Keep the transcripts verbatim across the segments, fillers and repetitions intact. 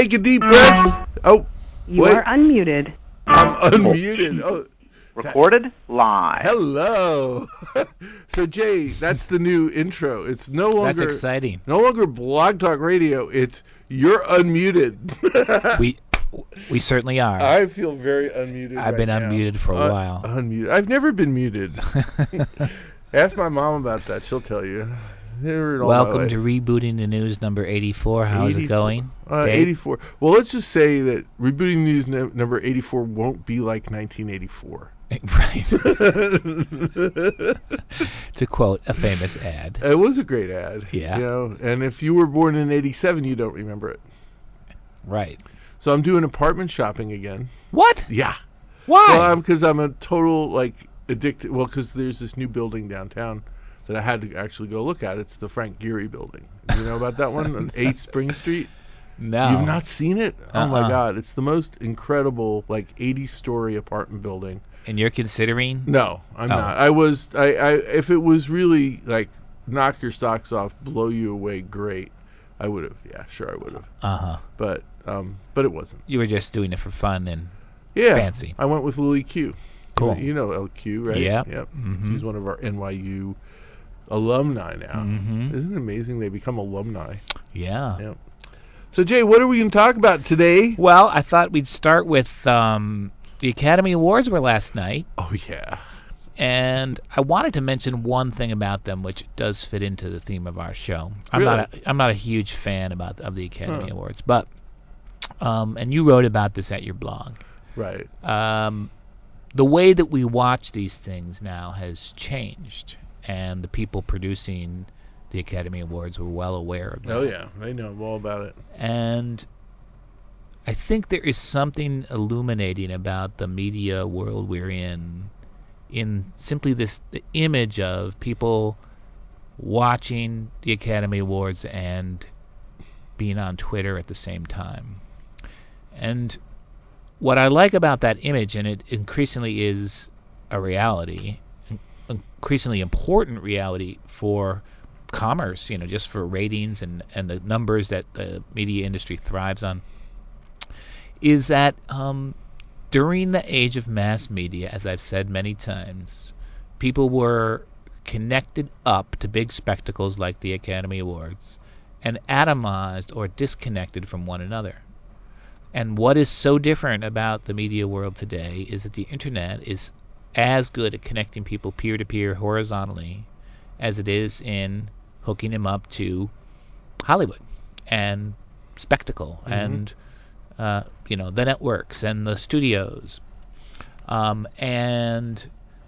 take a deep breath. Oh, You wait. are unmuted. I'm unmuted. Oh, Recorded live. hello. So Jay, that's the new intro. It's no longer That's exciting. No longer Blog Talk Radio. It's you're unmuted. we we certainly are. I feel very unmuted. I've right been now. unmuted for a Un- while. Unmuted. I've never been muted. Ask my mom about that. She'll tell you. Never in all my Welcome life. to Rebooting the News number eighty-four. How's it going? Uh, Dave? eighty-four. Well, let's just say that Rebooting the News no- number eighty-four won't be like nineteen eighty-four. Right. To quote a famous ad. It was a great ad. Yeah. You know, and if you were born in eighty-seven, you don't remember it. Right. So I'm doing apartment shopping again. What? Yeah. Why? Well, because I'm, I'm a total, like, addicted. Well, because there's this new building downtown that I had to actually go look at. It's the Frank Gehry building. You know about that one on eighth Spring Street? No. You've not seen it? Uh-uh. Oh, my God. It's the most incredible, like, eighty-story apartment building. And you're considering? No, I'm Oh. not. I was, I, I, if it was really, like, knock your socks off, blow you away, great, I would have. Yeah, sure, I would have. Uh-huh. But, um, but it wasn't. You were just doing it for fun and Yeah. fancy. I went with Lily Q. Cool. You know L Q, right? Yep. Yep. Mhm. She's one of our N Y U alumni now. Mhm. Isn't it amazing they become alumni? Yeah. Yep. So, Jay, what are we going to talk about today? Well, I thought we'd start with um, the Academy Awards were last night. Oh, yeah. And I wanted to mention one thing about them, which does fit into the theme of our show. I'm Really? not a, I'm not a huge fan about of the Academy Huh. Awards, but um, and you wrote about this at your blog. Right. Um, the way that we watch these things now has changed, and the people producing the Academy Awards were well aware of that. Oh, yeah. They know all about it. And I think there is something illuminating about the media world we're in, in simply this the image of people watching the Academy Awards and being on Twitter at the same time. And what I like about that image, and it increasingly is a reality, increasingly important reality for commerce, you know, just for ratings and, and the numbers that the media industry thrives on, is that um, during the age of mass media, as I've said many times, people were connected up to big spectacles like the Academy Awards and atomized or disconnected from one another. And what is so different about the media world today is that the internet is as good at connecting people peer-to-peer horizontally as it is in hooking them up to Hollywood and spectacle Mm-hmm. and uh, you know, the networks and the studios, um, and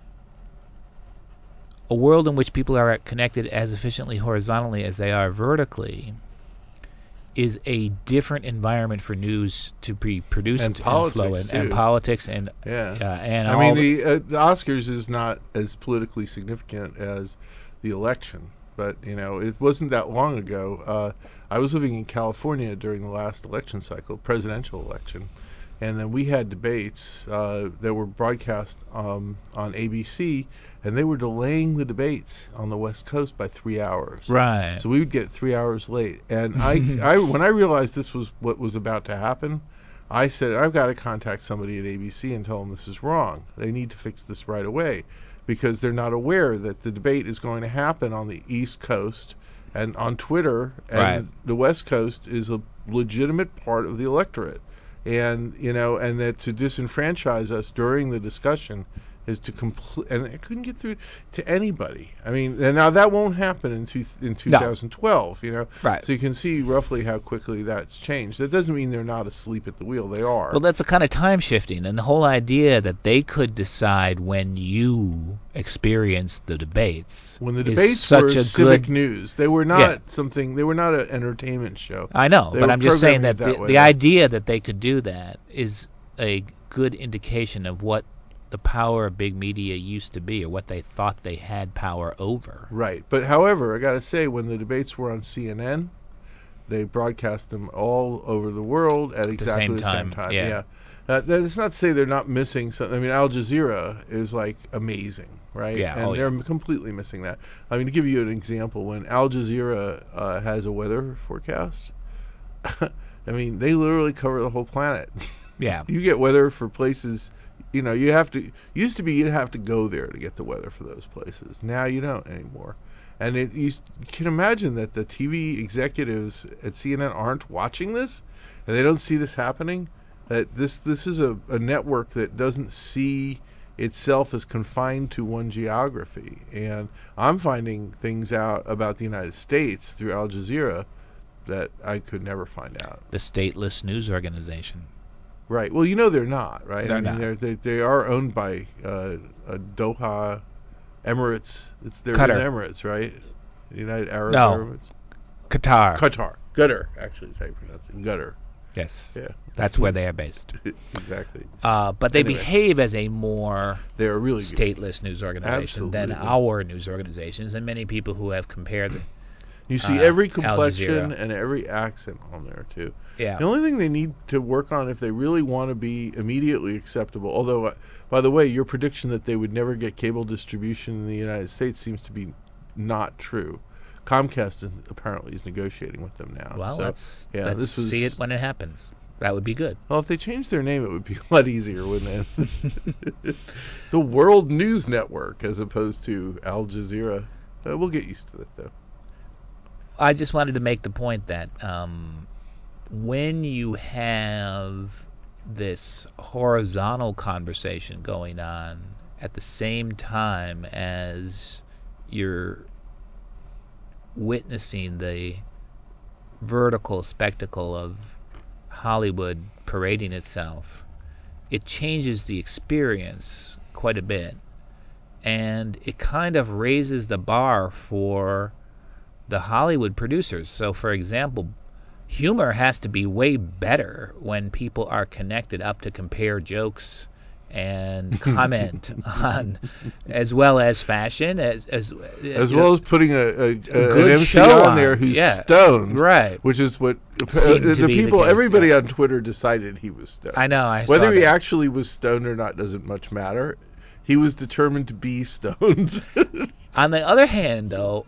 a world in which people are connected as efficiently horizontally as they are vertically is a different environment for news to be produced And and, politics, flow in, too. and politics and Yeah. uh, and I all mean, the, uh, the Oscars is not as politically significant as the election. But, you know, it wasn't that long ago. Uh, I was living in California during the last election cycle, presidential election. And then we had debates uh, that were broadcast um, on A B C, and they were delaying the debates on the West Coast by three hours. right. So we would get three hours late. And I, I, when I realized this was what was about to happen, I said, I've got to contact somebody at A B C and tell them this is wrong. They need to fix this right away, because they're not aware that the debate is going to happen on the East Coast and on Twitter, and Right. the West Coast is a legitimate part of the electorate. And, you know, and that to disenfranchise us during the discussion is to complete, and I couldn't get through to anybody. I mean, and now that won't happen in two, in twenty twelve, you know. Right. So you can see roughly how quickly that's changed. That doesn't mean they're not asleep at the wheel. They are. Well, that's a kind of time shifting, and the whole idea that they could decide when you experience the debates. When the is debates such were a civic good, news, they were not Yeah. something. They were not an entertainment show. I know, They but were I'm just saying programming that, it that the, way. the idea that they could do that is a good indication of what the power of big media used to be, or what they thought they had power over. Right. But however, I got to say, when the debates were on C N N, they broadcast them all over the world at exactly same the same time, time. yeah. Uh, that's not to say they're not missing something. I mean, Al Jazeera is like amazing, right? Yeah, And oh, they're yeah. completely missing that. I mean, to give you an example, when Al Jazeera uh, has a weather forecast, I mean, they literally cover the whole planet. Yeah. You get weather for places, you know, you have to, used to be you'd have to go there to get the weather for those places. Now you don't anymore. And it, you, you can imagine that the T V executives at C N N aren't watching this, and they don't see this happening. That this this is a, a network that doesn't see itself as confined to one geography. And I'm finding things out about the United States through Al Jazeera that I could never find out. The stateless news organization. Right. Well, you know they're not, right? They're I mean, not. They're, they they are owned by uh, uh, Doha Emirates. It's they're Qatar. in Emirates, right? United Arab No. Emirates. Qatar. Qatar. Qatar, actually, is how you pronounce it. Qatar. Yes. Yeah. That's where they are based. Exactly. Uh, but they Anyway. behave as a more They are really good. stateless news organization than Absolutely. our news organizations, and many people who have compared. You see uh, every Al complexion Jazeera. and every accent on there, too. Yeah. The only thing they need to work on if they really want to be immediately acceptable, although, uh, by the way, your prediction that they would never get cable distribution in the United States seems to be not true. Comcast is, apparently is negotiating with them now. Well, so, let's, yeah, let's this was, see it when it happens. That would be good. Well, if they changed their name, it would be a lot easier, wouldn't it? The World News Network, as opposed to Al Jazeera. Uh, we'll get used to it, though. I just wanted to make the point that um, when you have this horizontal conversation going on at the same time as you're witnessing the vertical spectacle of Hollywood parading itself, it changes the experience quite a bit, and it kind of raises the bar for the Hollywood producers. So, for example, humor has to be way better when people are connected up to compare jokes and comment on, as well as fashion, as as As you well know, as putting a, a, a an good M C show on on, there who's yeah. stoned, Right. which is what uh, Seemed to the be the people, case, everybody yeah. on Twitter decided he was stoned. I know. I Whether saw he that. actually was stoned or not doesn't much matter. He was determined to be stoned. On the other hand, though,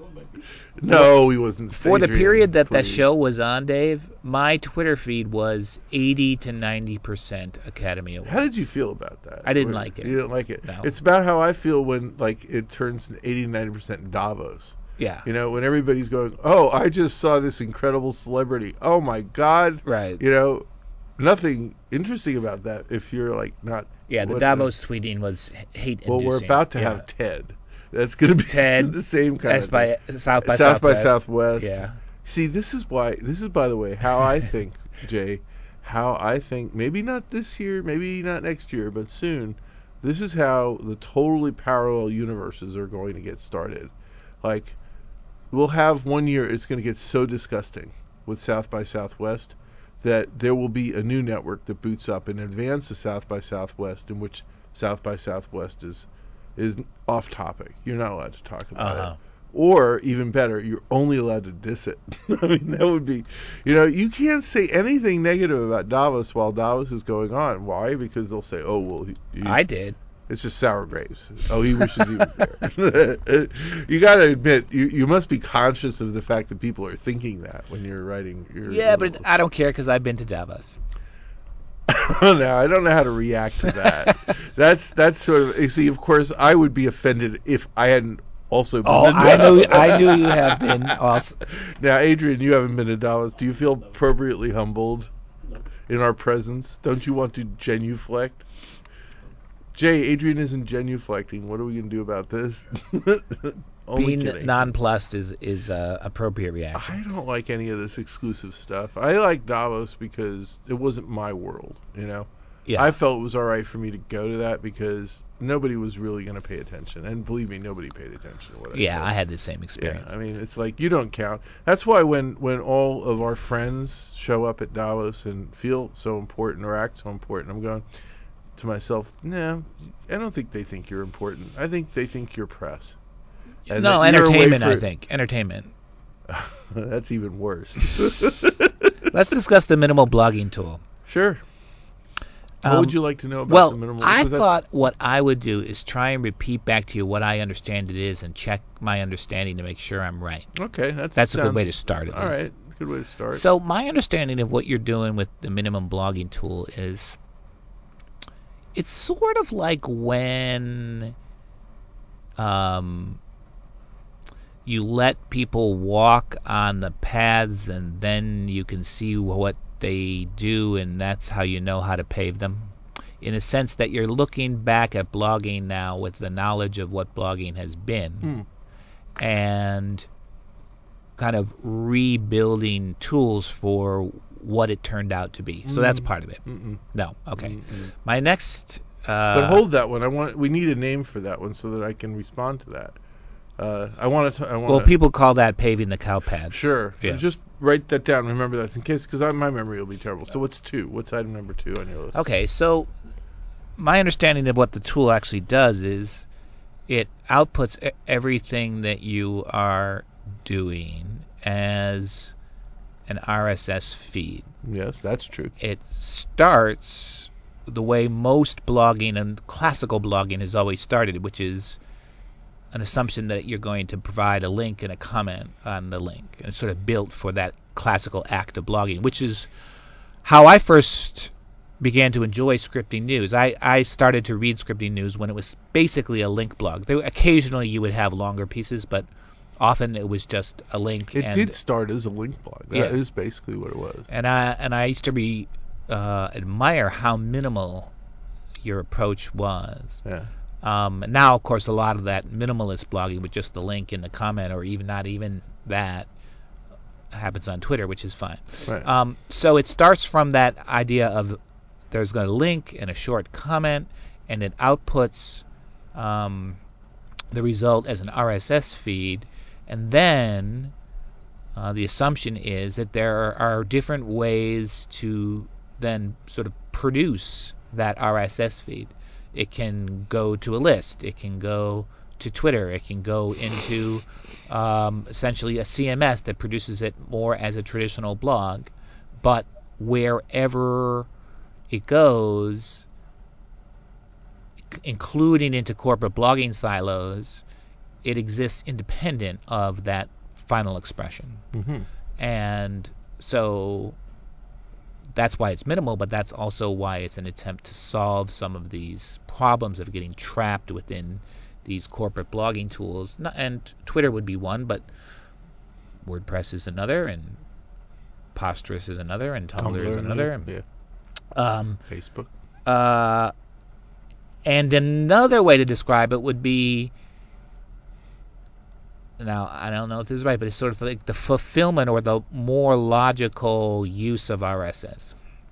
No, he wasn't. for the Adrian, period that please. that show was on, Dave, my Twitter feed was eighty to ninety percent Academy Awards. How did you feel about that? I didn't What- like it. You didn't like it. No. It's about how I feel when like it turns eighty to ninety percent Davos. Yeah. You know, when everybody's going, "Oh, I just saw this incredible celebrity. Oh my God!" Right. You know, nothing interesting about that if you're like not. Yeah, the what- Davos tweeting was hate-inducing. Well, we're about to yeah. have Ted. That's going to be Ted, the same kind That's of by thing. South by South by Southwest. Southwest. Yeah. See, this is why. This is, by the way, how I think, Jay. How I think. Maybe not this year. Maybe not next year, but soon. This is how the totally parallel universes are going to get started. Like, we'll have one year. It's going to get so disgusting with South by Southwest that there will be a new network that boots up in advance of South by Southwest, in which South by Southwest is is off topic. You're not allowed to talk about Uh-huh. it. Or, even better, you're only allowed to diss it. I mean, that would be, you know, you can't say anything negative about Davos while Davos is going on. Why? Because they'll say, oh, well, he, he, I did. it's just sour grapes. Oh, he wishes he was there. You got to admit, you, you must be conscious of the fact that people are thinking that when you're writing your Yeah, but little- I don't care because I've been to Davos. No, I don't know how to react to that. that's that's sort of, you see, of course, I would be offended if I hadn't also been Oh, to I Davos. knew I knew you have been. Also, Now, Adrian, you haven't been to Davos. Do you feel appropriately humbled in our presence? Don't you want to genuflect? Jay, Adrian isn't genuflecting. What are we going to do about this? Only being kidding. nonplussed is is uh, appropriate reaction. I don't like any of this exclusive stuff. I like Davos because it wasn't my world, you know? Yeah. I felt it was all right for me to go to that because nobody was really going to pay attention. And believe me, nobody paid attention to what I yeah, said. I had the same Yeah, experience. I mean, it's like you don't count. That's why when, when all of our friends show up at Davos and feel so important or act so important, I'm going to myself, nah, I don't think they think you're important. I think they think you're press. And no, that you're away entertainment, for- I think. Entertainment. That's even worse. Let's discuss the minimal blogging tool. Sure. What Um, would you like to know about well, the minimal? I because that's- thought what I would do is try and repeat back to you what I understand it is and check my understanding to make sure I'm right. Okay, that's That's a good sounds- way to start, at All least. right. Good way to start. So my understanding of what you're doing with the minimum blogging tool is it's sort of like when um, you let people walk on the paths and then you can see what they do, and that's how you know how to pave them. In a sense that you're looking back at blogging now with the knowledge of what blogging has been Mm. and kind of rebuilding tools for what it turned out to be. So that's Mm. part of it. Mm-mm. No, okay. Mm-mm. My next, uh, But hold that one. I want. We need a name for that one so that I can respond to that. Uh, I want to. I want. well, people call that paving the cow paths. Sure. Yeah. Just write that down. Remember that in case, because my memory will be terrible. So what's two? What's item number two on your list? Okay, so my understanding of what the tool actually does is it outputs e- everything that you are doing as an R S S feed. Yes, that's true. It starts the way most blogging and classical blogging has always started, which is an assumption that you're going to provide a link and a comment on the link. And it's sort of built for that classical act of blogging, which is how I first began to enjoy scripting news. I, I started to read scripting news when it was basically a link blog. There, occasionally you would have longer pieces, but often it was just a link. It and, did start as a link blog. That Yeah. is basically what it was. And I and I used to be uh, admire how minimal your approach was. Yeah. Um, now, of course, a lot of that minimalist blogging with just the link in the comment, or even not even that, happens on Twitter, which is fine. Right. Um, so it starts from that idea of there's a link and a short comment, and it outputs um, the result as an R S S feed, and then uh, the assumption is that there are different ways to then sort of produce that R S S feed. It can go to a list. It can go to Twitter. It can go into um, essentially a C M S that produces it more as a traditional blog. But wherever it goes, including into corporate blogging silos, it exists independent of that final expression. Mm-hmm. And so that's why it's minimal, but that's also why it's an attempt to solve some of these problems of getting trapped within these corporate blogging tools. And Twitter would be one, but WordPress is another, and Posterous is another, and Tumblr, Tumblr, is another. Yeah. Um, Facebook. uh, and another way to describe it would be, now I don't know if this is right, but it's sort of like the fulfillment or the more logical use of R S S.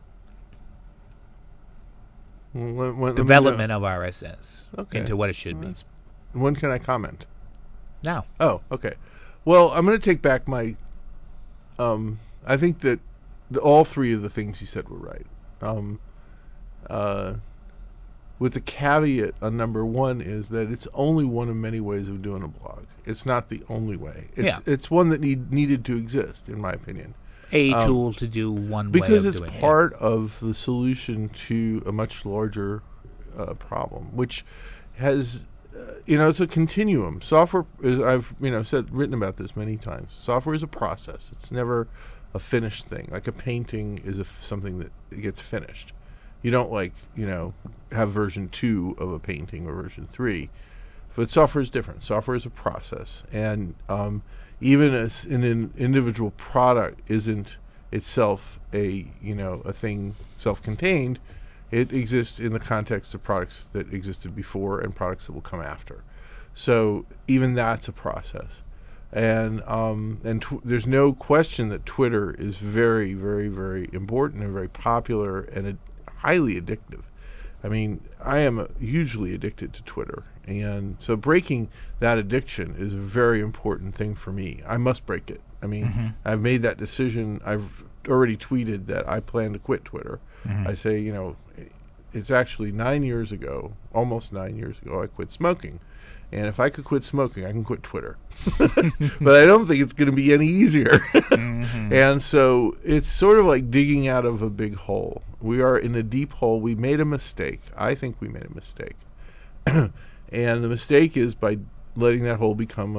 Well, let- let me Development know. of R S S Okay. into what it should Well, be. that's- When can I comment? Now, Oh, okay. Well, I'm going to take back my. Um, I think that the, all three of the things you said were right. Um, uh, with the caveat on number one is that it's only one of many ways of doing a blog. It's not the only way. It's Yeah. it's one that need needed to exist, in my opinion. a Um, tool to do one way Because of it's doing it. part of the solution to a much larger uh, problem, which has, uh, you know, it's a continuum. Software, is, I've, you know, said, written about this many times. Software is a process. It's never a finished thing. Like a painting is a, something that gets finished. You don't, like, you know, have version two of a painting or version three. But software is different. Software is a process. And um, even as an individual product isn't itself a, you know, a thing self-contained, it exists in the context of products that existed before and products that will come after. So even that's a process. And um, and tw- there's no question that Twitter is very, very, very important and very popular and ad- highly addictive. I mean, I am hugely addicted to Twitter, and so breaking that addiction is a very important thing for me. I must break it. I mean, Mhm. I've made that decision. I've already tweeted that I plan to quit Twitter. Mhm. I say, you know, it's actually nine years ago, almost nine years ago, I quit smoking. And if I could quit smoking, I can quit Twitter. But I don't think it's going to be any easier. Mhm. And so it's sort of like digging out of a big hole. We are in a deep hole. We made a mistake. I think we made a mistake. And the mistake is by letting that hole become a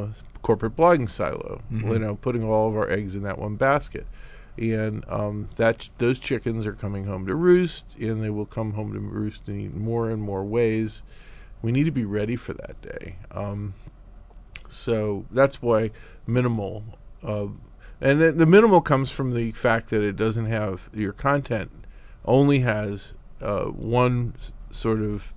corporate blogging silo, Mhm. you know, putting all of our eggs in that one basket. And um, that those chickens are coming home to roost, and they will come home to roost in more and more ways. We need to be ready for that day. Um, so that's why minimal, uh, and the, the minimal comes from the fact that it doesn't have your content only has uh, one s- sort of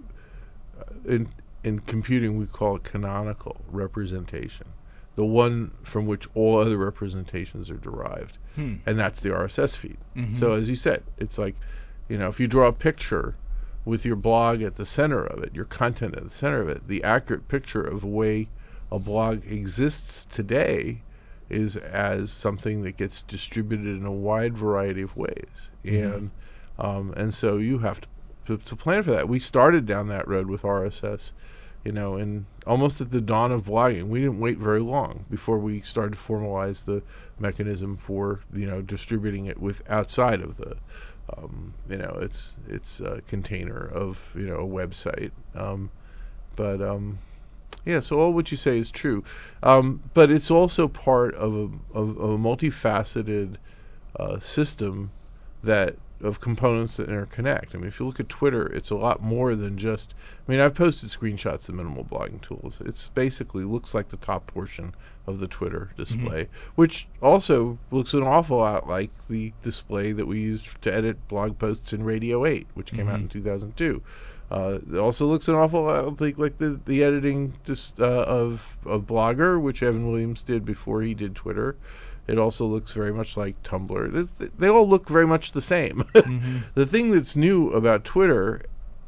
uh, in in computing we call it canonical representation, the one from which all other representations are derived, Hmm. and that's the R S S feed. Mhm. So as you said, it's like, you know, if you draw a picture with your blog at the center of it, your content at the center of it, the accurate picture of the way a blog exists today is as something that gets distributed in a wide variety of ways. Mhm. And um, and so you have to, to to plan for that. We started down that road with R S S, you know, and almost at the dawn of blogging. We didn't wait very long before we started to formalize the mechanism for, you know, distributing it with outside of the um, you know, it's it's a container of, you know, a website. Um, but um, yeah, so all what you say is true. Um, but it's also part of a, of, of a multifaceted uh, system that of components that interconnect. I mean, if you look at Twitter, it's a lot more than just. I mean, I've posted screenshots of minimal blogging tools. It's basically looks like the top portion of the Twitter display, mm-hmm. which also looks an awful lot like the display that we used to edit blog posts in Radio eight, which came mm-hmm. out in two thousand two. Uh, it also looks an awful lot like, like the, the editing just, uh, of, of Blogger, which Evan Williams did before he did Twitter. It also looks very much like Tumblr. They, they all look very much the same. Mm-hmm. The thing that's new about Twitter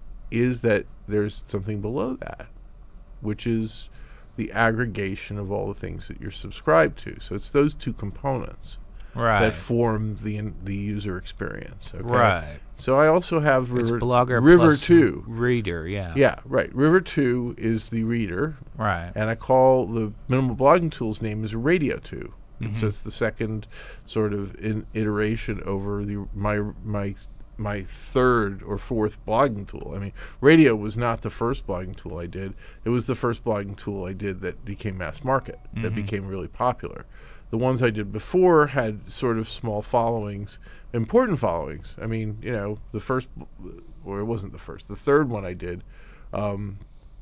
is that there's something below that, which is the aggregation of all the things that you're subscribed to. So it's those two components right. that form the the user experience. Okay? Right. So I also have River, it's Blogger River plus two. Reader, yeah. Yeah, right. River two is the reader. Right. And I call the minimal blogging tools name is Radio two. Mm-hmm. So it's the second sort of in, iteration over the my my my third or fourth blogging tool. I mean, Radio was not the first blogging tool I did. It was the first blogging tool I did that became mass market, mm-hmm. that became really popular. The ones I did before had sort of small followings, important followings. I mean, you know, the first, or it wasn't the first, the third one I did um,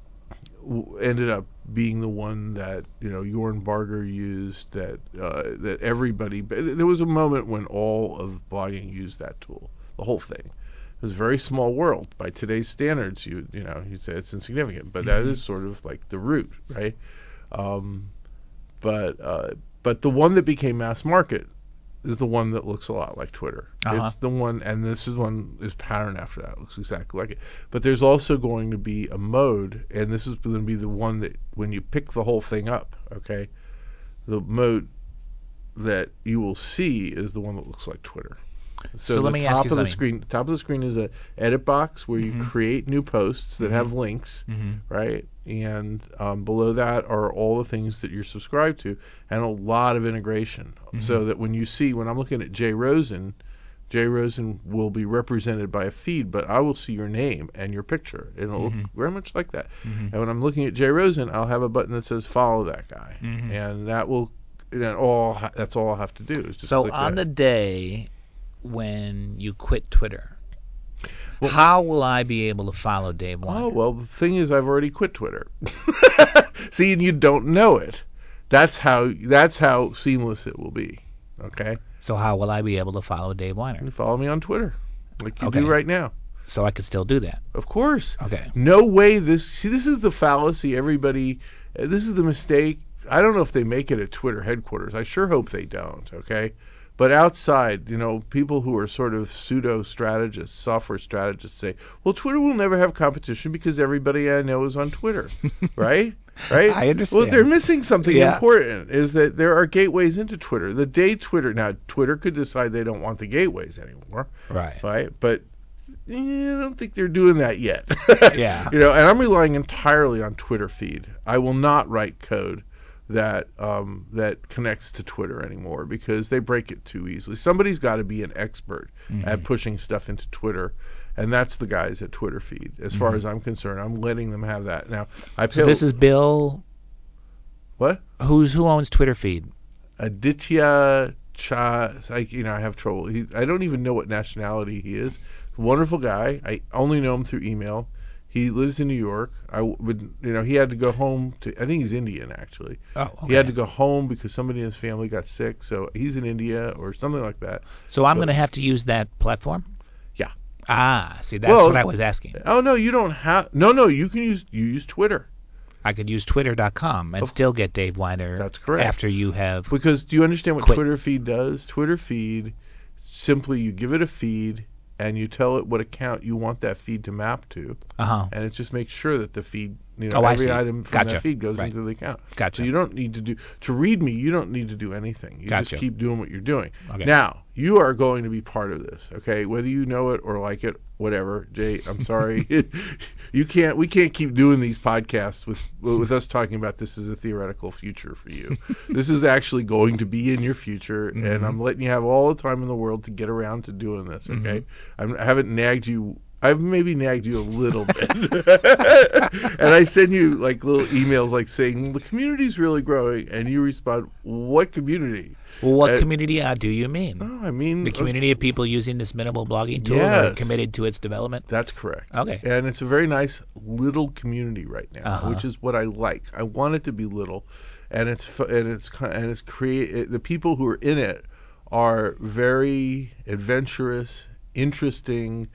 w- ended up being the one that, you know, Jorn Barger used, that uh, that everybody, there was a moment when all of blogging used that tool, the whole thing. It was a very small world. By today's standards, you you know, you'd say it's insignificant, but mm-hmm. that is sort of like the root, right? Um, but uh, but the one that became mass market is the one that looks a lot like Twitter. Uh-huh. It's the one, and this is one is patterned after that. It looks exactly like it. But there's also going to be a mode, and this is going to be the one that when you pick the whole thing up, okay, the mode that you will see is the one that looks like Twitter. So, so the let me top ask you of something. the screen, top of the screen is a edit box where mm-hmm. you create new posts that mm-hmm. have links, mm-hmm. right? And um, below that are all the things that you're subscribed to, and a lot of integration. Mm-hmm. So that when you see, when I'm looking at Jay Rosen, Jay Rosen will be represented by a feed, but I will see your name and your picture. It'll mm-hmm. look very much like that. Mm-hmm. And when I'm looking at Jay Rosen, I'll have a button that says follow that guy, mm-hmm. and that will, and all that's all I'll have to do is just so click on that. the day when you quit Twitter, well, how will I be able to follow Dave Weiner? Oh, well, the thing is, I've already quit Twitter. See, and you don't know it. That's how that's how seamless it will be. Okay? So how will I be able to follow Dave Weiner? You follow me on Twitter, like you okay. do right now. So I could still do that? Of course. Okay. No way this... See, this is the fallacy everybody... Uh, this is the mistake. I don't know if they make it at Twitter headquarters. I sure hope they don't, okay? But outside, you know, people who are sort of pseudo-strategists, software strategists say, well, Twitter will never have competition because everybody I know is on Twitter, right? Right? I understand. Well, they're missing something yeah. important, is that there are gateways into Twitter. The day Twitter, now, Twitter could decide they don't want the gateways anymore. Right. Right? But I don't think they're doing that yet. yeah. You know, and I'm relying entirely on Twitter feed. I will not write code that um, that connects to Twitter anymore because they break it too easily. Somebody's got to be an expert mm-hmm. at pushing stuff into Twitter, and that's the guys at Twitter feed. As mm-hmm. far as I'm concerned, I'm letting them have that. Now, I pay so this is Bill What? Who's who owns Twitter feed? Aditya Cha. I, you know, I have trouble. He, I don't even know what nationality he is. Wonderful guy. I only know him through email. He lives in New York. I would, you know, he had to go home to. I think he's Indian actually. Oh, okay. He had to go home because somebody in his family got sick, so he's in India or something like that. So I'm But- going to have to use that platform? Yeah. Ah, see, that's Well- what I was asking. Oh no, you don't have. No, no, you can use you use Twitter I could use twitter dot com and Of- still get Dave Weiner. That's correct. After you have. because do you understand what Quit. Twitter feed does? Twitter feed simply you give it a feed and you tell it what account you want that feed to map to, Uh-huh. and it just makes sure that the feed, you know, Oh, I every see. item from Gotcha. that feed goes Right. into the account. Gotcha. So you don't need to do to read me. You don't need to do anything. You Gotcha. just keep doing what you're doing. Okay. Now you are going to be part of this, okay? Whether you know it or like it, whatever. Jay, I'm sorry, you can't. We can't keep doing these podcasts with with us talking about this as a theoretical future for you. This is actually going to be in your future, Mhm. and I'm letting you have all the time in the world to get around to doing this, okay? I'm, I haven't nagged you. I've maybe nagged you a little bit. And I send you like little emails like saying the community's really growing, and you respond, what community? Well, what Uh, community uh, do you mean? Oh, I mean The community of people using this minimal blogging tool Yes. or committed to its development? That's correct. Okay. And it's a very nice little community right now, Uh-huh. which is what I like. I want it to be little, and it's fu- and it's ki- and it's create it, the people who are in it are very adventurous, interesting,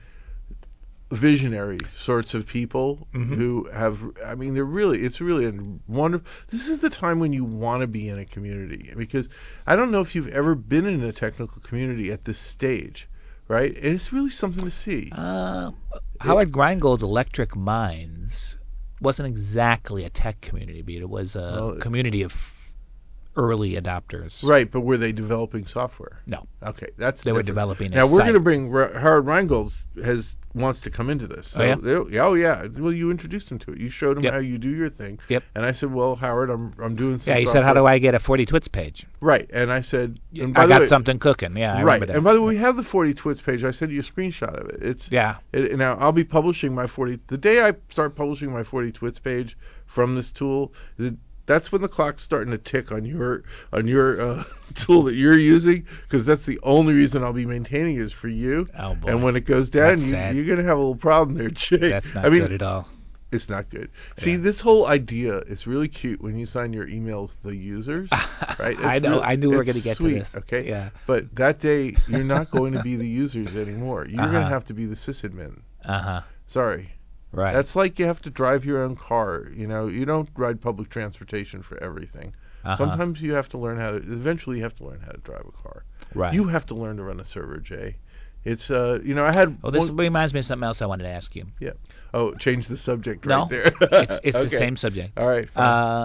visionary sorts of people Mhm. who have. I mean, they're really. It's really a wonderful. This is the time when you want to be in a community, because I don't know if you've ever been in a technical community at this stage, right? And it's really something to see. Uh, Howard Greingold's Electric Minds wasn't exactly a tech community, but it was a Well, community of early adopters. Right, but were they developing software? No, Okay, that's they were different. developing a Now we're site. going to bring Ra- Howard Rheingold has wants to come into this. So Oh, yeah? they- oh yeah. Well, you introduced him to it. You showed him Yep. how you do your thing. Yep. And I said, well, Howard, I'm I'm doing some. Yeah, he said, how do I get a forty twits page? Right, and I said, and by I the got way, something cooking. Yeah, I right, remember that. and by the way, we have the forty twits page. I sent you a screenshot of it. It's yeah. It, now I'll be publishing my forty. The day I start publishing my forty twits page from this tool, the, that's when the clock's starting to tick on your on your uh, tool that you're using, because that's the only reason I'll be maintaining it is for you. Oh, boy. And when it goes down, That's you, sad. you're gonna have a little problem there, Jay. That's not I mean, good at all. it's not good. See, Yeah. this whole idea is really cute when you sign your emails the users, right? I It's know. real- I knew we were it's going to get sweet, to this. Okay. Yeah. But that day, you're not going to be the users anymore. You're Uh-huh. gonna have to be the sysadmin. Uh huh. Sorry. Right. That's like you have to drive your own car. You know, you don't ride public transportation for everything. uh-huh. Sometimes you have to learn how to. Eventually, you have to learn how to drive a car. Right. You have to learn to run a server, Jay. It's uh, you know, I had. Oh, this one- reminds me of something else I wanted to ask you. oh, change the subject No, right there. It's it's the Okay. same subject. All right. Fine. Uh,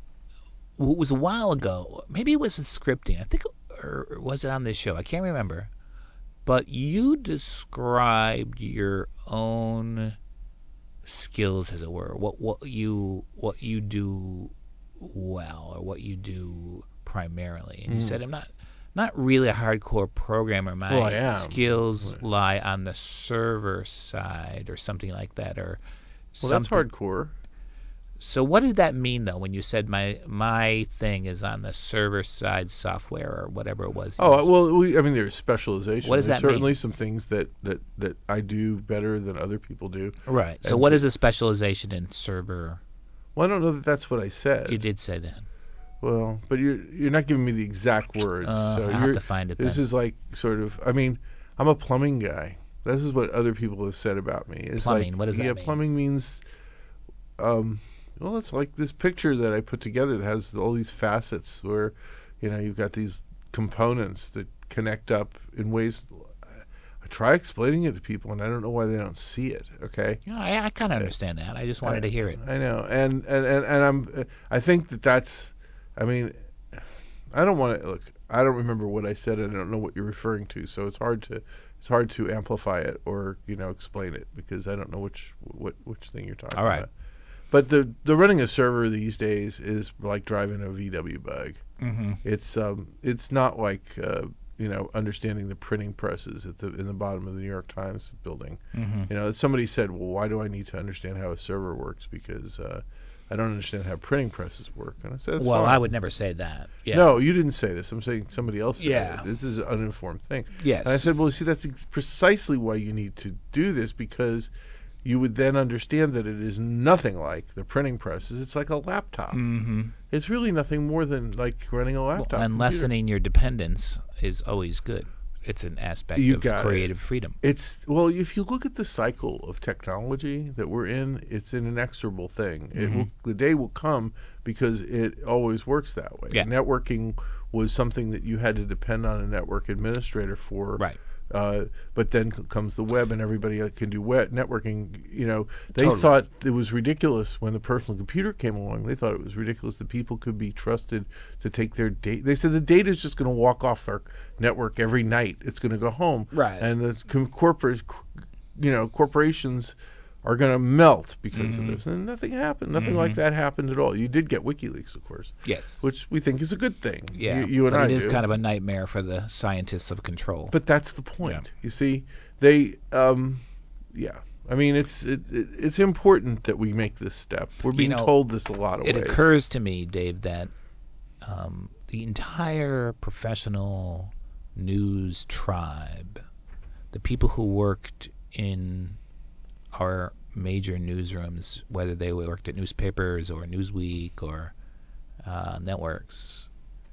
it was a while ago. Maybe it was in scripting. I think, or was it on this show? I can't remember. But you described your own skills, as it were. What what you what you do well, or what you do primarily. And you Mm. said, I'm not not really a hardcore programmer. My Well, I am. skills Right. lie on the server side, or something like that, or well, that's something. hardcore. So what did that mean, though, when you said my my thing is on the server side software, or whatever it was? you Oh used? well, we, I mean, there's specialization. What does there's that mean? certainly some things that, that, that I do better than other people do. Right. So and what to- is a specialization in server? Well, I don't know that that's what I said. You did say that. Well, but you're you're not giving me the exact words. Uh, so I'll you're, have to find it This then. is like sort of. I mean, I'm a plumbing guy. This is what other people have said about me. It's Plumbing, like, what does that yeah, mean? plumbing means. Um, well, it's like this picture that I put together that has all these facets where, you know, you've got these components that connect up in ways. I try explaining it to people, and I don't know why they don't see it. Okay. Yeah, I, I kind of understand that. I just wanted to hear it. I know, and and and, and I'm. I think that that's. I mean, I don't want to look. I don't remember what I said, and I don't know what you're referring to. So it's hard to it's hard to amplify it or you know explain it because I don't know which what which thing you're talking All right. about. But the the running a server these days is like driving a V W bug. Mm-hmm. It's um it's not like uh, you know understanding the printing presses at the in the bottom of the New York Times building. Mm-hmm. You know, somebody said, well, why do I need to understand how a server works? Because uh, I don't understand how printing presses work. And I said, that's well, fine. I would never say that. Yeah. No, you didn't say this. I'm saying somebody else said Yeah. it. This is an uninformed thing. Yes. And I said, well, you see, that's ex- precisely why you need to do this, because you would then understand that it is nothing like the printing presses. It's like a laptop. Mm-hmm. It's really nothing more than like running a laptop Well, and computer. lessening your dependence is always good. It's an aspect You of got creative it. freedom. It's well, if you look at the cycle of technology that we're in, it's an inexorable thing. Mm-hmm. It will, the day will come because it always works that way. Yeah. Networking was something that you had to depend on a network administrator for. Right. Uh, but then c- comes the web, and everybody can do web networking. You know, they Totally. thought it was ridiculous when the personal computer came along. They thought it was ridiculous that people could be trusted to take their data. They said the data is just going to walk off our network every night. It's going to go home. Right. And the com- corporate, you know, corporations are going to melt because Mhm. of this. And nothing happened. Nothing Mhm. like that happened at all. You did get WikiLeaks, of course, Yes. which we think is a good thing. Yeah. You, you and but I it is do. kind of a nightmare for the scientists of control. But that's the point. Yeah. You see, they, um, yeah. I mean, it's it, it, it's important that we make this step. We're being You know, told this a lot of it ways. occurs to me, Dave, that um, the entire professional news tribe, the people who worked in our major newsrooms, whether they worked at newspapers or Newsweek or uh, networks,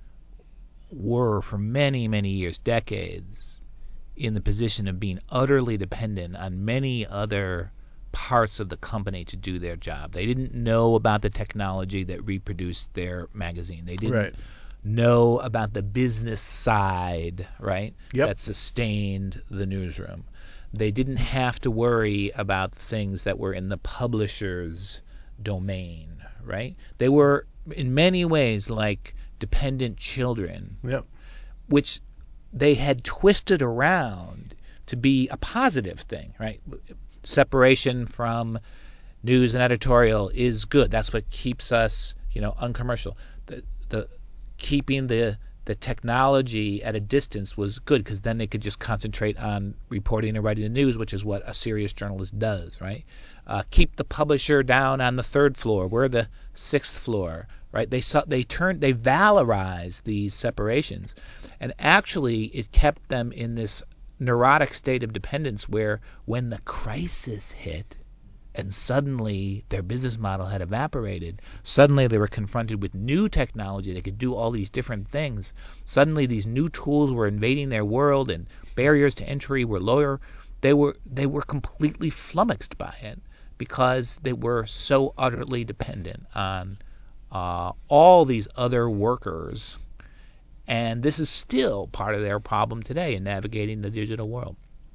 were for many, many years, decades, in the position of being utterly dependent on many other parts of the company to do their job. They didn't know about the technology that reproduced their magazine. They didn't Right. know about the business side, right, Yep. that sustained the newsroom. They didn't have to worry about things that were in the publisher's domain, right? They were in many ways like dependent children, Yep. which they had twisted around to be a positive thing, right? Separation from news and editorial is good. That's what keeps us, you know, uncommercial. The the keeping the the technology at a distance was good because then they could just concentrate on reporting and writing the news, which is what a serious journalist does, right? Uh, keep the publisher down on the third floor. We're the sixth floor, right? They saw, they turned, they valorized these separations, and actually it kept them in this neurotic state of dependence where when the crisis hit, and suddenly their business model had evaporated. Suddenly they were confronted with new technology. They could do all these different things. Suddenly these new tools were invading their world, and barriers to entry were lower. They were they were completely flummoxed by it because they were so utterly dependent on uh, all these other workers. And this is still part of their problem today in navigating the digital world.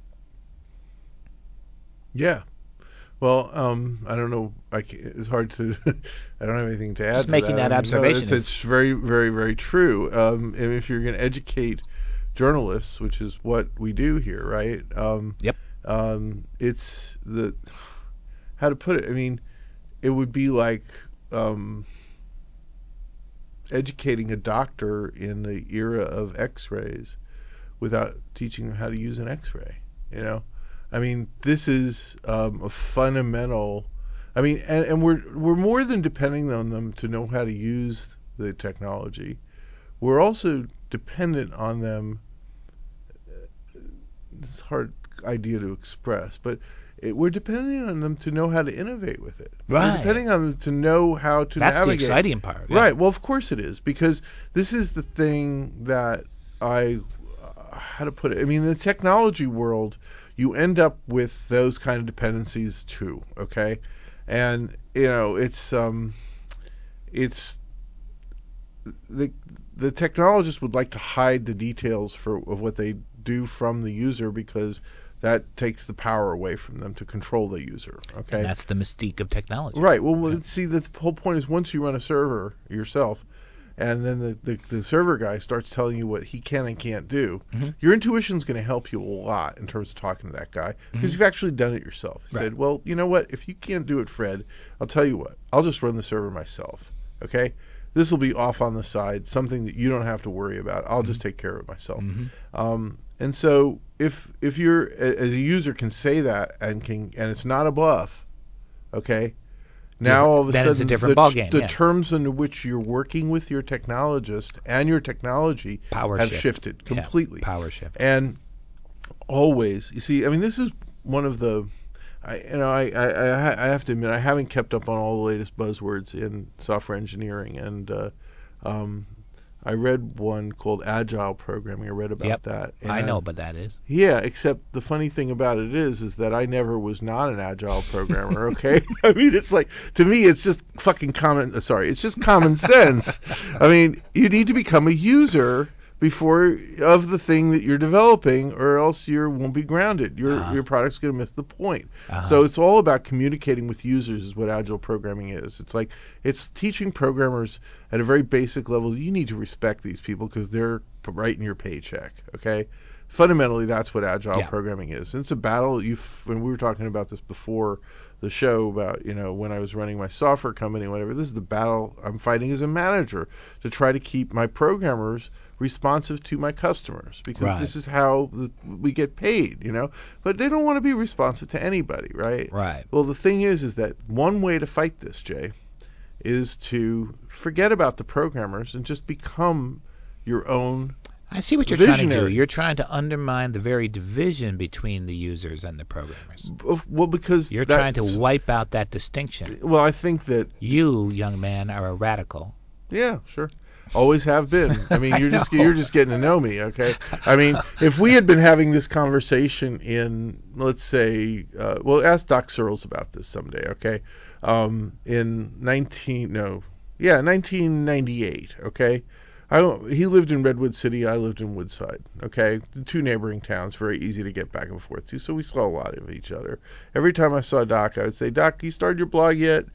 Yeah. Well, um, I don't know. I ca it's hard to. I don't have anything to add. Just to making that, that I mean, observation No, it's, is- it's very, very, very true. Um, and if you're going to educate journalists, which is what we do here, right? Um, Yep. Um, it's the how to put it. I mean, it would be like um, educating a doctor in the era of X-rays without teaching them how to use an X-ray. You know. I mean, this is um, a fundamental. I mean, and, and we're we're more than depending on them to know how to use the technology. We're also dependent on them. It's a hard idea to express, but it, we're depending on them to know how to innovate with it. Right. We're depending on them to know how to That's navigate. the exciting part. Yeah. Right. Well, of course it is, because this is the thing that I. Uh, how to put it? I mean, in the technology world, you end up with those kind of dependencies too, okay? And you know, it's um it's the the technologists would like to hide the details for of what they do from the user because that takes the power away from them to control the user, okay? And that's the mystique of technology. Right. Well, well see, the whole point is once you run a server yourself, and then the, the, the server guy starts telling you what he can and can't do, mm-hmm. your intuition's going to help you a lot in terms of talking to that guy because Mm-hmm. you've actually done it yourself. You Right. said, well, you know what? If you can't do it, Fred, I'll tell you what. I'll just run the server myself, okay? This will be off on the side, something that you don't have to worry about. I'll mm-hmm. just take care of it myself. Mm-hmm. Um, and so if if you're as a user can say that and can and it's not a bluff, okay? Now all of a then sudden, it's a different the, ballgame. the Yeah. terms under which you're working with your technologist and your technology Power have shift. shifted Yeah, completely. power shift. And always, you see, I mean, this is one of the, I, you know, I, I, I have to admit, I haven't kept up on all the latest buzzwords in software engineering, and uh, um, I read one called Agile Programming. I read about Yep. that. I and know what that is. Yeah, except the funny thing about it is, is that I never was not an agile programmer. Okay, I mean, it's like, to me, it's just fucking common. uh, Sorry, it's just common sense. I mean, you need to become a user before of the thing that you're developing, or else you won't be grounded. Your Uh-huh. your product's going to miss the point. Uh-huh. So it's all about communicating with users, is what agile programming is. It's like it's teaching programmers at a very basic level. You need to respect these people because they're writing your paycheck. Okay. Fundamentally, that's what agile Yeah. programming is. And it's a battle. You, when we were talking about this before the show, about, you know, when I was running my software company, whatever. This is the battle I'm fighting as a manager, to try to keep my programmers responsive to my customers, because Right. this is how the, we get paid, you know. But they don't want to be responsive to anybody, right? Right. Well, the thing is, is that one way to fight this, Jay, is to forget about the programmers and just become your own. I see what you're trying to do. Visionary. You're trying to undermine the very division between the users and the programmers. Well, because You're that's, trying to wipe out that distinction. Well, I think that You, young man, are a radical. yeah, sure. Always have been. I mean, I you're just know. you're just getting to know me, okay? I mean, if we had been having this conversation in, let's say, uh, well, ask Doc Searles about this someday, okay? Um, in nineteen no, yeah, nineteen ninety-eight, okay? I don't, he lived in Redwood City. I lived in Woodside, okay? The two neighboring towns, very easy to get back and forth to. So we saw a lot of each other. Every time I saw Doc, I would say, Doc, you started your blog yet?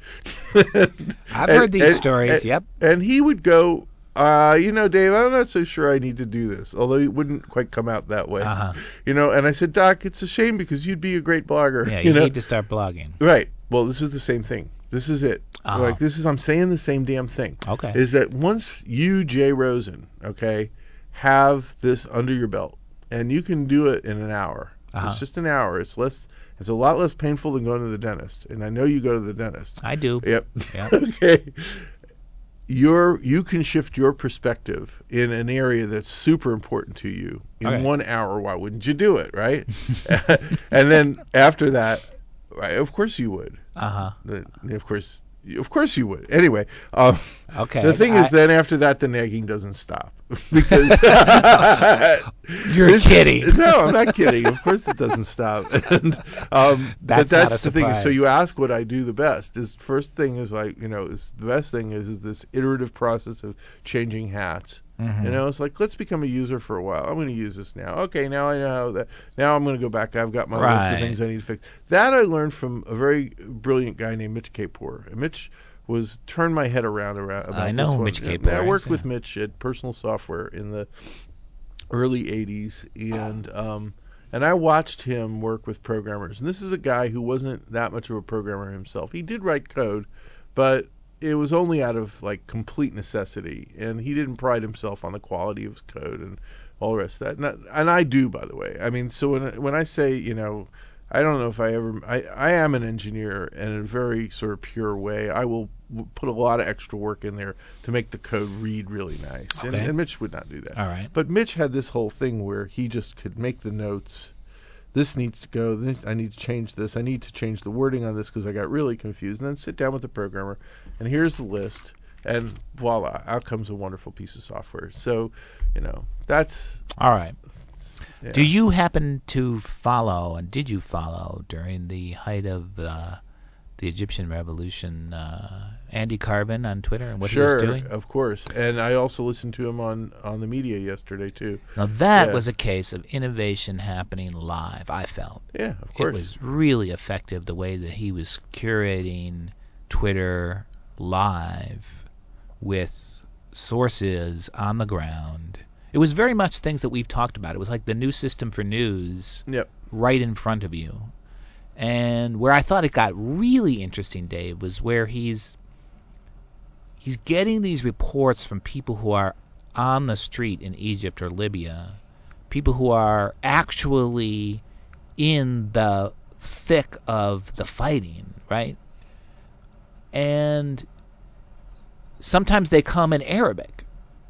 I've And- heard these and- stories. and- Yep. And he would go, uh, you know, Dave, I'm not so sure I need to do this, although it wouldn't quite come out that way. Uh-huh. You know, and I said, Doc, it's a shame because you'd be a great blogger. Yeah, you you know? need to start blogging. Right. Well, this is the same thing. This is it. Uh-huh. Like, this is, I'm saying the same damn thing. Okay. Is that once you, Jay Rosen, okay, have this under your belt, and you can do it in an hour. Uh-huh. It's just an hour. It's less. It's a lot less painful than going to the dentist. And I know you go to the dentist. I do. Yep. Yep. Okay. You're, you can shift your perspective in an area that's super important to you in Okay. one hour. Why wouldn't you do it, right? And then after that, right, of course you would. Uh-huh. The- Of course, of course you would. Anyway, um, Okay. the thing I- is, then after that, the nagging doesn't stop because You're this- kidding. No, I'm not kidding. Of course, it doesn't stop. And, um, but That's not that's a the thing. So surprise. you ask what I do the best. Is first thing is like you know, is the best thing is is this iterative process of changing hats. Mhm. You know, it's like, let's become a user for a while. I'm going to use this now. Okay, now I know how that. Now I'm going to go back. I've got my list Right. of things I need to fix. That I learned from a very brilliant guy named Mitch Kapor. And Mitch was turned my head around around about I this know one. Mitch Yeah, Kapor I worked is, with yeah. Mitch at Personal Software in the early eighties, and um, and I watched him work with programmers. And this is a guy who wasn't that much of a programmer himself. He did write code, but it was only out of like complete necessity, and he didn't pride himself on the quality of his code and all the rest of that. And, I- and I do, by the way. I mean, so when when I say, you know, I don't know if I ever, I, I am an engineer in a very sort of pure way. I will w- put a lot of extra work in there to make the code read really nice. And, Okay. and Mitch would not do that. All right. But Mitch had this whole thing where he just could make the notes. This needs to go. This, I need to change this. I need to change the wording on this because I got really confused. And then sit down with the programmer, and here's the list, and voila, out comes a wonderful piece of software. So, you know, that's. All right. Yeah. Do you happen to follow, and did you follow during the height of uh, the Egyptian Revolution, uh, Andy Carbon on Twitter and what sure, he was doing? of course. And I also listened to him on, on the media yesterday too. Now that Yeah. was a case of innovation happening live, I felt. Yeah, of course. It was really effective the way that he was curating Twitter live with sources on the ground. It was very much things that we've talked about. It was like the new system for news Yep. right in front of you. And where I thought it got really interesting, Dave, was where he's he's getting these reports from people who are on the street in Egypt or Libya, people who are actually in the thick of the fighting, right? and sometimes they come in Arabic.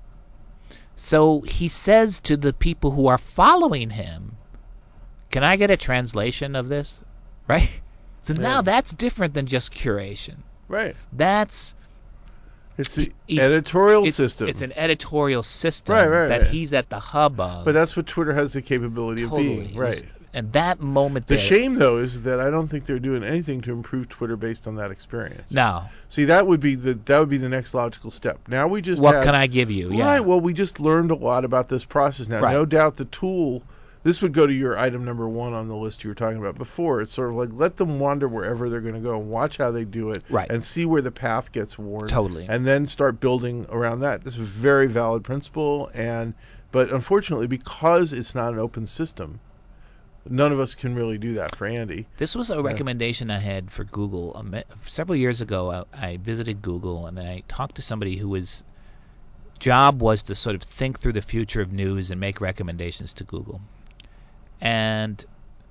So he says to the people who are following him, can I get a translation of this? Right? So Yeah. now that's different than just curation. Right. That's It's the he's- editorial it's, system. It's an editorial system Right, right, that right. he's at the hub of. But that's what Twitter has the capability totally. of being. Right. And that moment The there. shame, though, is that I don't think they're doing anything to improve Twitter based on that experience. No. See, that would be the that would be the next logical step. Now we just What have, can I give you? Yeah. Right. Well, we just learned a lot about this process now. Right. No doubt the tool. This would go to your item number one on the list you were talking about before. It's sort of like let them wander wherever they're going to go and watch how they do it, Right. and see where the path gets worn. Totally. And then start building around that. This is a very valid principle, and but unfortunately, because it's not an open system, none of us can really do that for Andy. This was a recommendation I had for Google. Um, several years ago, I, I visited Google and I talked to somebody who was job was to sort of think through the future of news and make recommendations to Google. And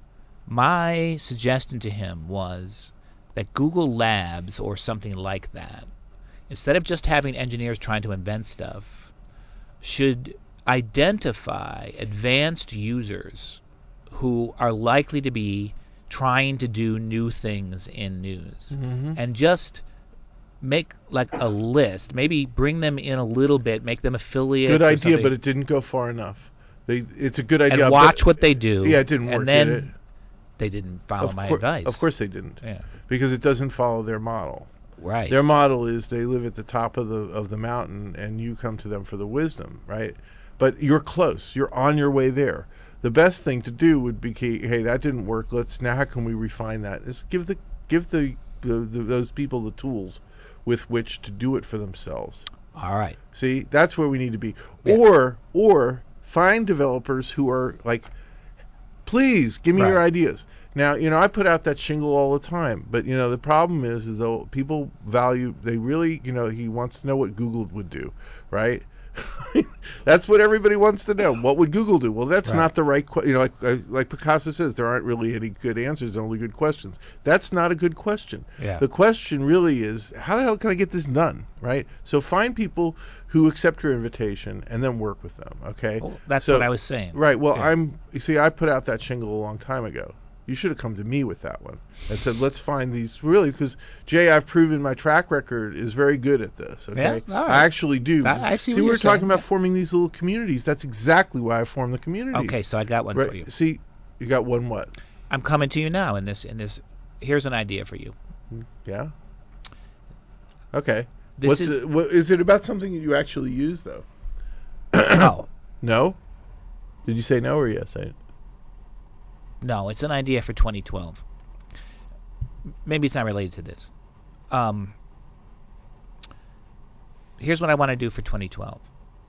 my suggestion to him was that Google Labs or something like that, instead of just having engineers trying to invent stuff, should identify advanced users who are likely to be trying to do new things in news, Mm-hmm. and just make like a list, maybe bring them in a little bit, make them affiliates. Good or idea, something, but it didn't go far enough. They, it's a good idea. and watch but, what they do. Yeah, it didn't work, And then did it? they didn't follow Of my cour- advice. Of course they didn't, Yeah. because it doesn't follow their model. Right. Their model is they live at the top of the of the mountain, and you come to them for the wisdom, right? But you're close. You're on your way there. The best thing to do would be, hey, that didn't work. Let's now how can we refine that? Is give the give the, the, the those people the tools with which to do it for themselves. All right. See, that's where we need to be. Yeah. Or or find developers who are like, please give me Right. your ideas. Now, you know, I put out that shingle all the time, but you know, the problem is, is though people value, they really, you know, he wants to know what Google would do, right? That's what everybody wants to know. What would Google do? Well, that's Right. not the right, que- you know, like uh, like Picasso says, there aren't really any good answers, only good questions. That's not a good question. Yeah. The question really is, how the hell can I get this done, right? So find people who accept your invitation and then work with them, okay? Well, that's So- what I was saying. Right. Well, Yeah. I'm. You see, I put out that shingle a long time ago. You should have come to me with that one and said, let's find these really, because Jay, I've proven my track record is very good at this. Okay, Yeah, all right. I actually do. I- I see what we you're were talking saying. about forming these little communities. That's exactly why I formed the community. Okay, so I got one Right. for you. See, you got one what? I'm coming to you now in this in this here's an idea for you. Yeah. Okay. This What's is it, what, is it about something that you actually use though? oh, No. Did you say no or yes? I, no, it's an idea for twenty twelve. Maybe it's not related to this. Um, here's what I want to do for twenty twelve.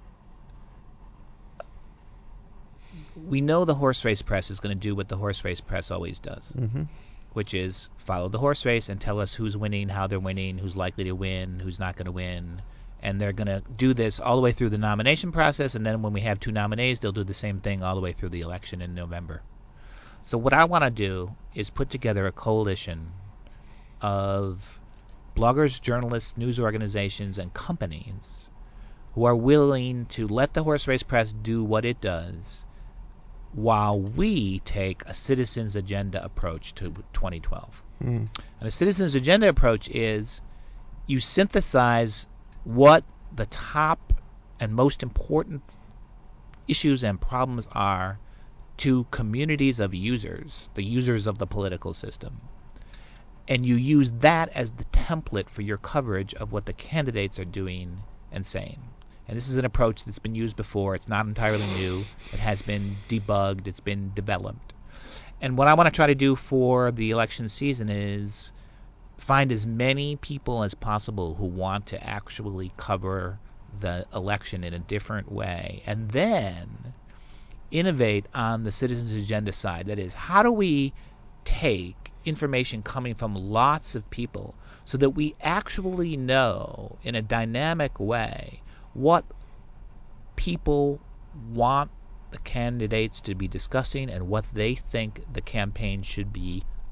We know the horse race press is going to do what the horse race press always does, mm-hmm. which is follow the horse race and tell us who's winning, how they're winning, who's likely to win, who's not going to win. And they're going to do this all the way through the nomination process, and then when we have two nominees, they'll do the same thing all the way through the election in November. So what I want to do is put together a coalition of bloggers, journalists, news organizations, and companies who are willing to let the horse race press do what it does while we take a citizens agenda approach to twenty twelve. Mm. And a citizens agenda approach is you synthesize what the top and most important issues and problems are to communities of users, the users of the political system. And you use that as the template for your coverage of what the candidates are doing and saying. And this is an approach that's been used before. It's not entirely new. It has been debugged. It's been developed. And what I want to try to do for the election season is find as many people as possible who want to actually cover the election in a different way, and then innovate on the citizens agenda side. That is, how do we take information coming from lots of people so that we actually know in a dynamic way what people want the candidates to be discussing and what they think the campaign should be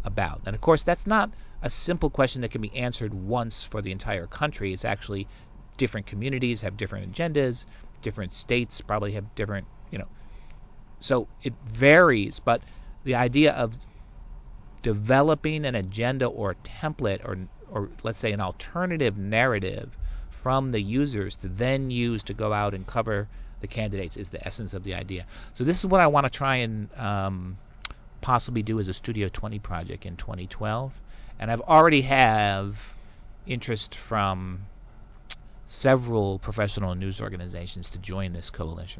about. And of course, that's not a simple question that can be answered once for the entire country. It's actually different communities have different agendas, different states probably have different, you know. So it varies, but the idea of developing an agenda or a template or or let's say an alternative narrative from the users to then use to go out and cover the candidates is the essence of the idea. So this is what I want to try and um, possibly do as a Studio twenty project in twenty twelve. And I've already have interest from several professional news organizations to join this coalition.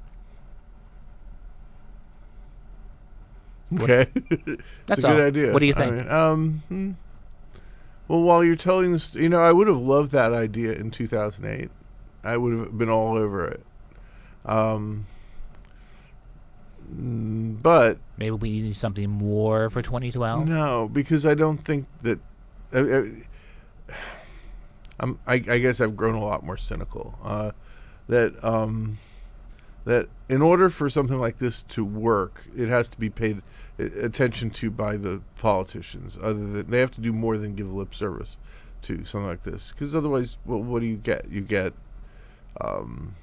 Okay. That's It's a all. good idea. What do you I think? mean, um, hmm. Well, while you're telling this, you know, I would have loved that idea in two thousand eight. I would have been all over it. Um, mm, but Maybe we need something more for twenty twelve? no, because I don't think that. I, I, I'm, I, I guess I've grown a lot more cynical. Uh, that um, that in order for something like this to work, it has to be paid attention to by the politicians. Other than they have to do more than give lip service to something like this, because otherwise, well, what do you get? You get, um,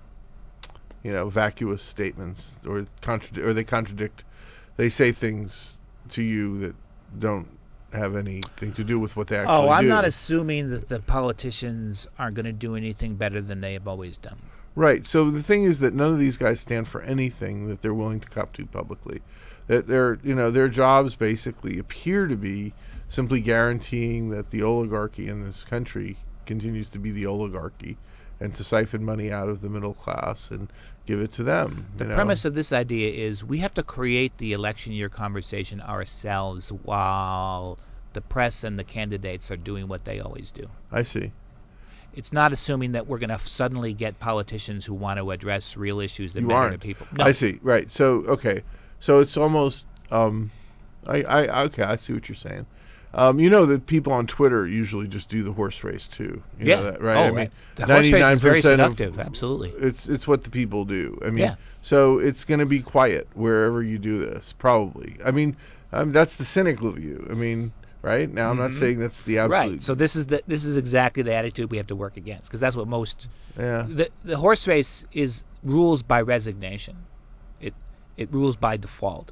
you know, vacuous statements, or contradict, or they contradict. They say things to you that don't have anything to do with what they actually do. Oh, I'm not assuming that the politicians aren't going to do anything better than they have always done. Right. So the thing is that none of these guys stand for anything that they're willing to cop to publicly. That their, you know, their jobs basically appear to be simply guaranteeing that the oligarchy in this country continues to be the oligarchy, and to siphon money out of the middle class and give it to them. The you know? premise of this idea is we have to create the election year conversation ourselves while the press and the candidates are doing what they always do. I see. It's not assuming that we're going to suddenly get politicians who want to address real issues that You matter aren't. to people. No. I see. Right. So okay. So it's almost. Um, I, I okay. I see what you're saying. Um, you know that people on Twitter usually just do the horse race too. You yeah. know that, right? Oh, I mean, the horse race is very ninety-nine percent of- seductive. Absolutely. It's it's what the people do. I mean, Yeah. so it's going to be quiet wherever you do this, probably. I mean, um, that's the cynical view. I mean, right? Now I'm not Mhm. saying that's the absolute. Right. So this is the this is exactly the attitude we have to work against, because that's what most Yeah. the the horse race is rules by resignation. It it rules by default.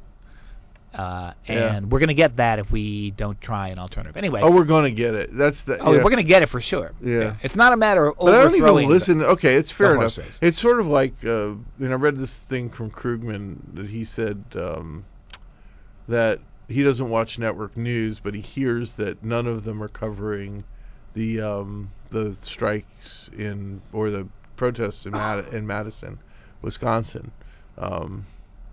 Uh, Yeah. and we're going to get that if we don't try an alternative. Anyway. Oh, we're going to get it. That's the. Oh, yeah. we're going to get it for sure. Yeah. It's not a matter of But I don't overthrowing. even listen. Okay, it's fair the enough. horse race. It's sort of like, uh, you know, I read this thing from Krugman that he said um, that he doesn't watch network news, but he hears that none of them are covering the um, the strikes in or the protests in, Mad- in Madison, Wisconsin. Um,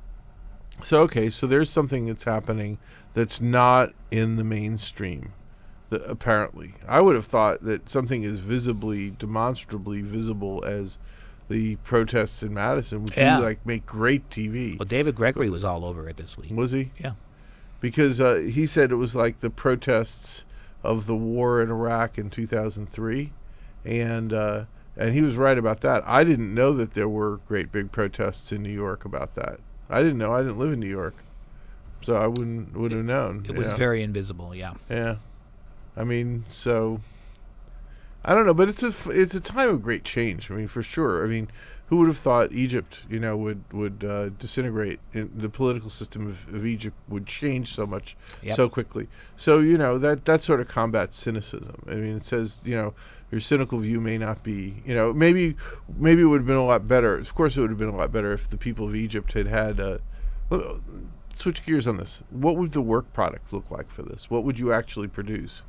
so okay, so there's something that's happening that's not in the mainstream. The, apparently, I would have thought that something as visibly, demonstrably visible as the protests in Madison would Yeah. be like make great T V. Well, David Gregory was all over it this week. Was he? Yeah. Because uh, he said it was like the protests of the war in Iraq in two thousand three, and uh, and he was right about that. I didn't know that there were great big protests in New York about that. I didn't know. I didn't live in New York, so I wouldn't would have known. It was yeah. very invisible. Yeah. Yeah. I mean, so I don't know, but it's a it's a time of great change. I mean, for sure. I mean, who would have thought Egypt, you know, would would uh, disintegrate? In, the political system of, of Egypt would change so much Yep. so quickly. So you know that that sort of combats cynicism. I mean, it says you know your cynical view may not be, you know, maybe maybe it would have been a lot better. Of course, it would have been a lot better if the people of Egypt had had. Uh, switch gears on this. What would the work product look like for this? What would you actually produce?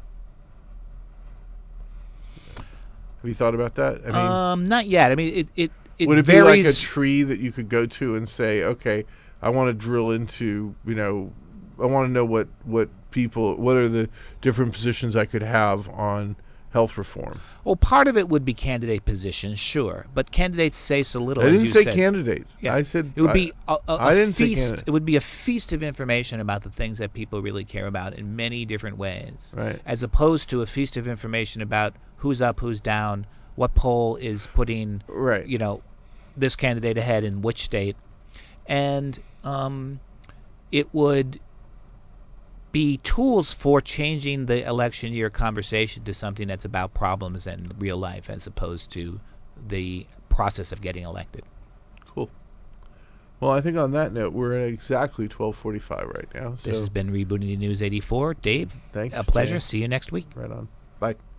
Have you thought about that? I mean, um, not yet. I mean, it it it would it varies. be like a tree that you could go to and say, okay, I want to drill into, you know, I want to know what what people, what are the different positions I could have on health reform? Well, part of it would be candidate positions, sure, but candidates say so little. I as didn't you say said. candidate. Yeah. I said It would I, be a, a, I a didn't say feast. candidate. It would be a feast of information about the things that people really care about in many different ways, Right. as opposed to a feast of information about who's up, who's down, what poll is putting, Right. you know, this candidate ahead in which state, and um, it would be tools for changing the election year conversation to something that's about problems and real life as opposed to the process of getting elected. Cool. Well, I think on that note, we're at exactly twelve forty-five right now. So This has been Rebooting the News eighty-four. Dave, thanks. a pleasure. James. See you next week. Right on. Bye.